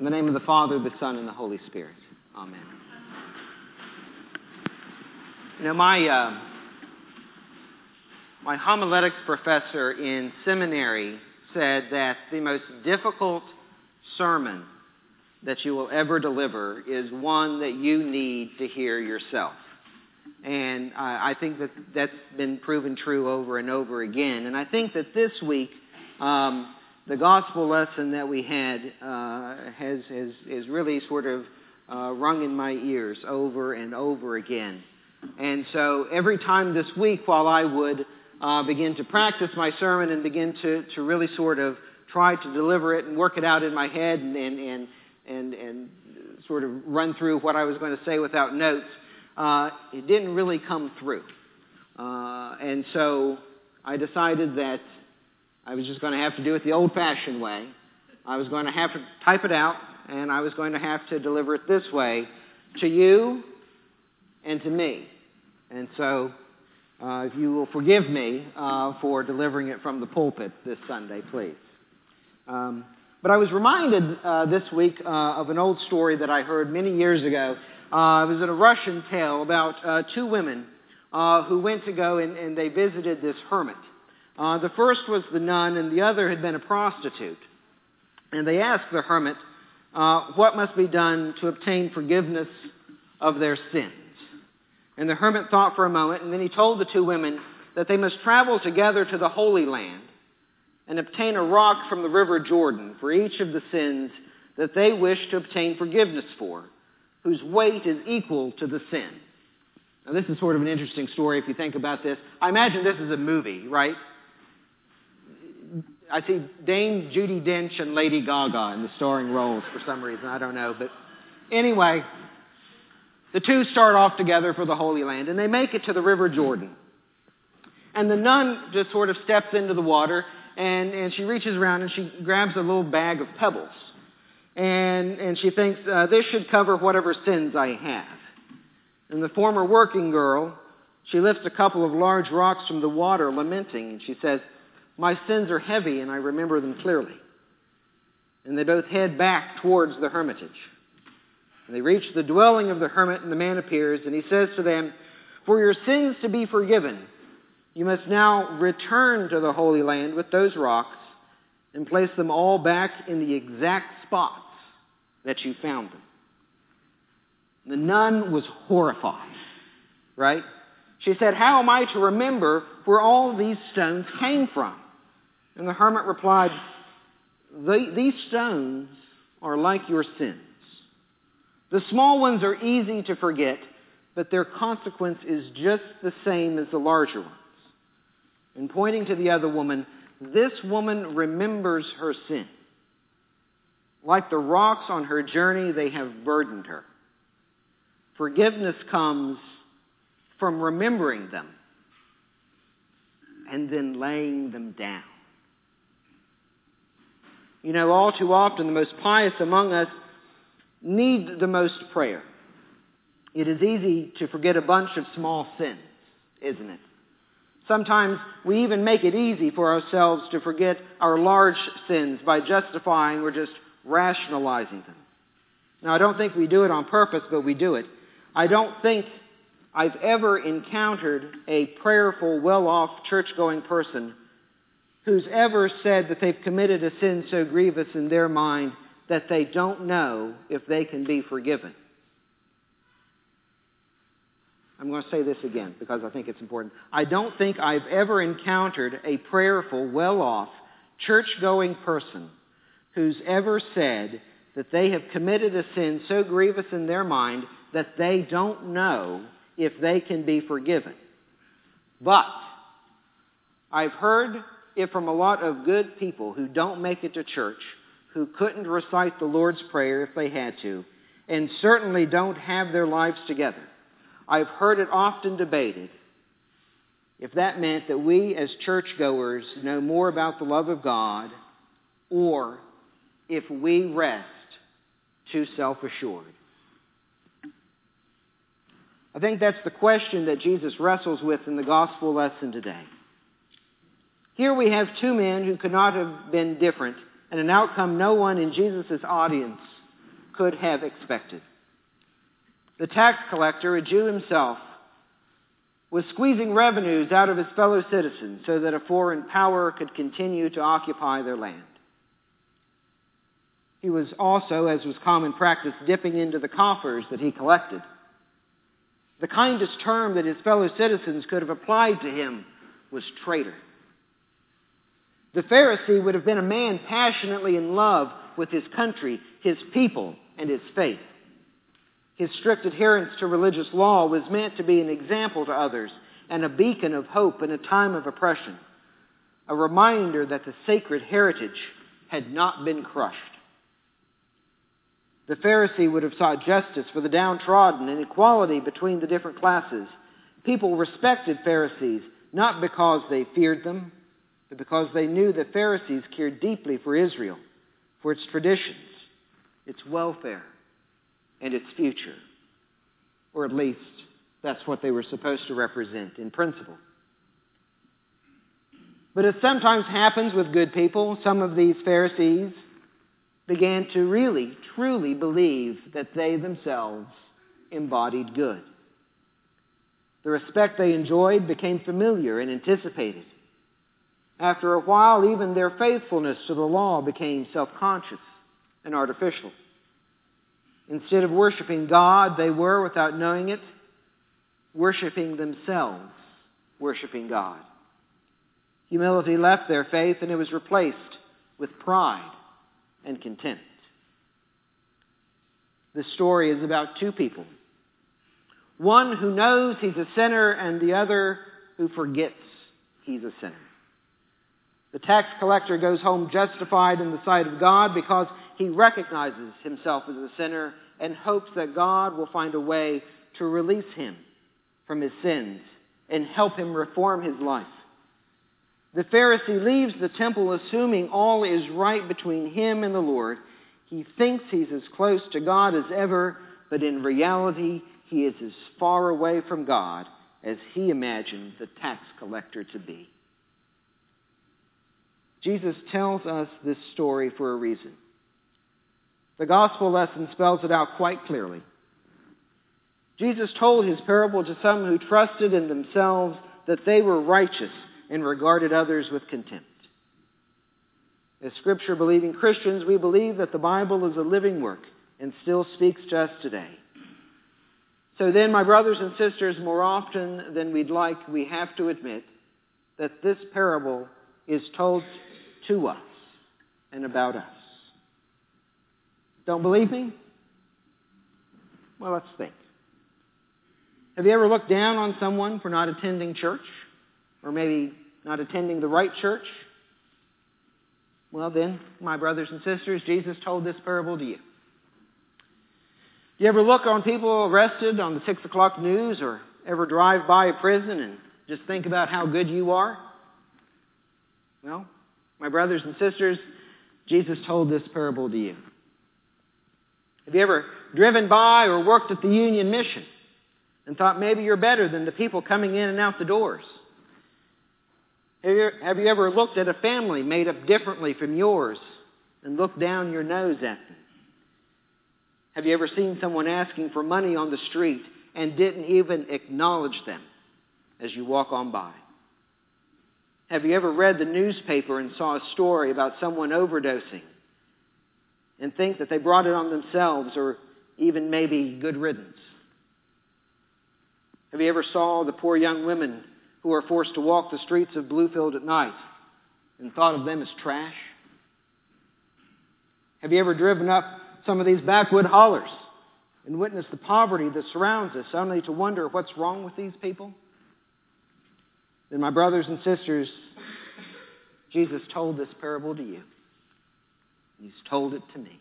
In the name of the Father, the Son, and the Holy Spirit. Amen. You know, my homiletics professor in seminary said that the most difficult sermon that you will ever deliver is one that you need to hear yourself. And I think that that's been proven true over and over again. And I think that this week, the gospel lesson that we had has really sort of rung in my ears over and over again. And so every time this week, while I would begin to practice my sermon and begin to really sort of try to deliver it and work it out in my head and sort of run through what I was going to say without notes, it didn't really come through. And so I decided that I was just going to have to do it the old-fashioned way. I was going to have to type it out, and I was going to have to deliver it this way to you and to me. And so if you will forgive me for delivering it from the pulpit this Sunday, please. But I was reminded this week of an old story that I heard many years ago. It was in a Russian tale about two women who went to go and they visited this hermit. The first was the nun, and the other had been a prostitute. And they asked the hermit what must be done to obtain forgiveness of their sins. And the hermit thought for a moment, and then he told the two women that they must travel together to the Holy Land and obtain a rock from the river Jordan for each of the sins that they wish to obtain forgiveness for, whose weight is equal to the sin. Now, this is sort of an interesting story if you think about this. I imagine this is a movie, right? I see Dame Judi Dench and Lady Gaga in the starring roles for some reason. I don't know. But anyway, the two start off together for the Holy Land, and they make it to the River Jordan. And the nun just sort of steps into the water, and she reaches around and she grabs a little bag of pebbles. And she thinks, this should cover whatever sins I have. And the former working girl, she lifts a couple of large rocks from the water, lamenting, and she says, my sins are heavy, and I remember them clearly. And they both head back towards the hermitage. And they reach the dwelling of the hermit, and the man appears, and he says to them, for your sins to be forgiven, you must now return to the Holy Land with those rocks and place them all back in the exact spots that you found them. The nun was horrified, right? She said, how am I to remember where all these stones came from? And the hermit replied, these stones are like your sins. The small ones are easy to forget, but their consequence is just the same as the larger ones. And pointing to the other woman, this woman remembers her sin. Like the rocks on her journey, they have burdened her. Forgiveness comes from remembering them and then laying them down. You know, all too often, the most pious among us need the most prayer. It is easy to forget a bunch of small sins, isn't it? Sometimes we even make it easy for ourselves to forget our large sins by justifying or just rationalizing them. Now, I don't think we do it on purpose, but we do it. I don't think I've ever encountered a prayerful, well-off, church-going person who's ever said that they've committed a sin so grievous in their mind that they don't know if they can be forgiven. I'm going to say this again because I think it's important. I don't think I've ever encountered a prayerful, well-off, church-going person who's ever said that they have committed a sin so grievous in their mind that they don't know if they can be forgiven. But I've heard it from a lot of good people who don't make it to church, who couldn't recite the Lord's Prayer if they had to, and certainly don't have their lives together. I've heard it often debated if that meant that we as churchgoers know more about the love of God or if we rest too self-assured. I think that's the question that Jesus wrestles with in the gospel lesson today. Here we have two men who could not have been different, and an outcome no one in Jesus' audience could have expected. The tax collector, a Jew himself, was squeezing revenues out of his fellow citizens so that a foreign power could continue to occupy their land. He was also, as was common practice, dipping into the coffers that he collected. The kindest term that his fellow citizens could have applied to him was traitor. The Pharisee would have been a man passionately in love with his country, his people, and his faith. His strict adherence to religious law was meant to be an example to others and a beacon of hope in a time of oppression, a reminder that the sacred heritage had not been crushed. The Pharisee would have sought justice for the downtrodden and equality between the different classes. People respected Pharisees not because they feared them, but because they knew that Pharisees cared deeply for Israel, for its traditions, its welfare, and its future. Or at least, that's what they were supposed to represent in principle. But as sometimes happens with good people, some of these Pharisees began to really, truly believe that they themselves embodied good. The respect they enjoyed became familiar and anticipated. After a while, even their faithfulness to the law became self-conscious and artificial. Instead of worshiping God, they were, without knowing it, worshiping themselves, worshiping God. Humility left their faith, and it was replaced with pride and contempt. This story is about two people. One who knows he's a sinner, and the other who forgets he's a sinner. The tax collector goes home justified in the sight of God because he recognizes himself as a sinner and hopes that God will find a way to release him from his sins and help him reform his life. The Pharisee leaves the temple assuming all is right between him and the Lord. He thinks he's as close to God as ever, but in reality, he is as far away from God as he imagined the tax collector to be. Jesus tells us this story for a reason. The gospel lesson spells it out quite clearly. Jesus told his parable to some who trusted in themselves that they were righteous and regarded others with contempt. As Scripture-believing Christians, we believe that the Bible is a living work and still speaks to us today. So then, my brothers and sisters, more often than we'd like, we have to admit that this parable is told to us and about us. Don't believe me? Well, let's think. Have you ever looked down on someone for not attending church? Or maybe not attending the right church? Well then, my brothers and sisters, Jesus told this parable to you. You ever look on people arrested on the 6 o'clock news or ever drive by a prison and just think about how good you are? Well, my brothers and sisters, Jesus told this parable to you. Have you ever driven by or worked at the Union Mission and thought maybe you're better than the people coming in and out the doors? Have you ever looked at a family made up differently from yours and looked down your nose at them? Have you ever seen someone asking for money on the street and didn't even acknowledge them as you walk on by? Have you ever read the newspaper and saw a story about someone overdosing and think that they brought it on themselves or even maybe good riddance? Have you ever saw the poor young women who are forced to walk the streets of Bluefield at night and thought of them as trash? Have you ever driven up some of these backwood hollers and witnessed the poverty that surrounds us only to wonder what's wrong with these people? Then, my brothers and sisters, Jesus told this parable to you. He's told it to me.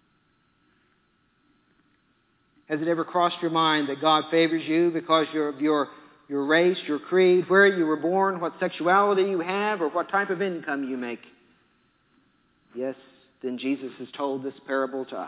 Has it ever crossed your mind that God favors you because of your race, your creed, where you were born, what sexuality you have, or what type of income you make? Yes, then Jesus has told this parable to us.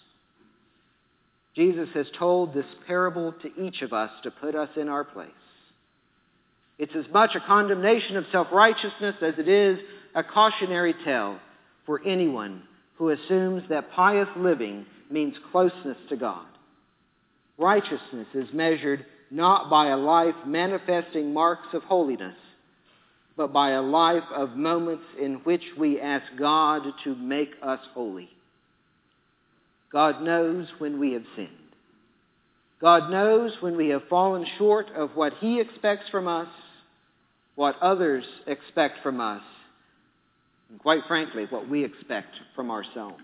Jesus has told this parable to each of us to put us in our place. It's as much a condemnation of self-righteousness as it is a cautionary tale for anyone who assumes that pious living means closeness to God. Righteousness is measured not by a life manifesting marks of holiness, but by a life of moments in which we ask God to make us holy. God knows when we have sinned. God knows when we have fallen short of what He expects from us, what others expect from us, and quite frankly, what we expect from ourselves.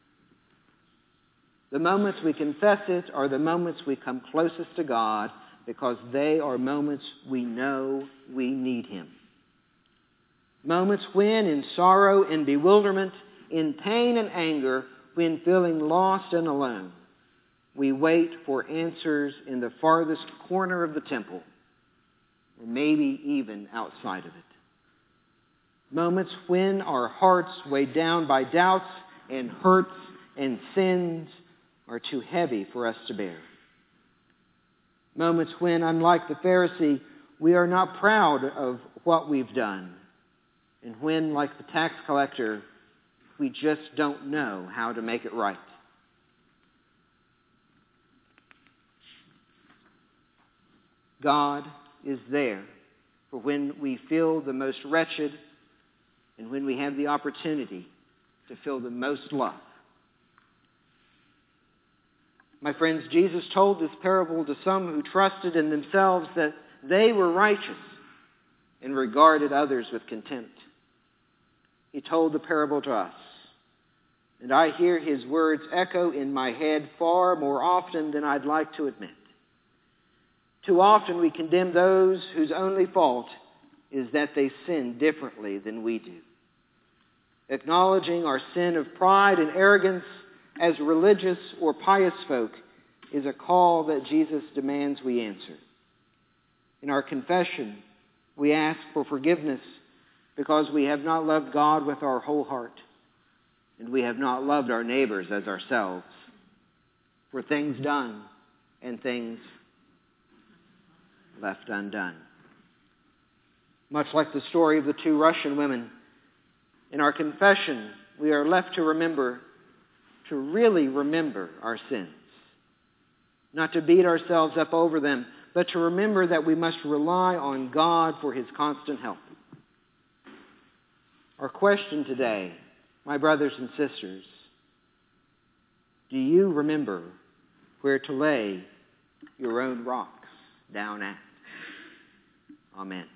The moments we confess it are the moments we come closest to God, because they are moments we know we need Him. Moments when, in sorrow and bewilderment, in pain and anger, when feeling lost and alone, we wait for answers in the farthest corner of the temple, or maybe even outside of it. Moments when our hearts, weighed down by doubts and hurts and sins, are too heavy for us to bear. Moments when, unlike the Pharisee, we are not proud of what we've done, and when, like the tax collector, we just don't know how to make it right. God is there for when we feel the most wretched and when we have the opportunity to feel the most love. My friends, Jesus told this parable to some who trusted in themselves that they were righteous and regarded others with contempt. He told the parable to us, and I hear His words echo in my head far more often than I'd like to admit. Too often we condemn those whose only fault is that they sin differently than we do. Acknowledging our sin of pride and arrogance as religious or pious folk is a call that Jesus demands we answer. In our confession, we ask for forgiveness because we have not loved God with our whole heart, and we have not loved our neighbors as ourselves, for things done and things left undone. Much like the story of the two Russian women, in our confession, we are left to really remember our sins. Not to beat ourselves up over them, but to remember that we must rely on God for His constant help. Our question today, my brothers and sisters, do you remember where to lay your own rocks down at? Amen.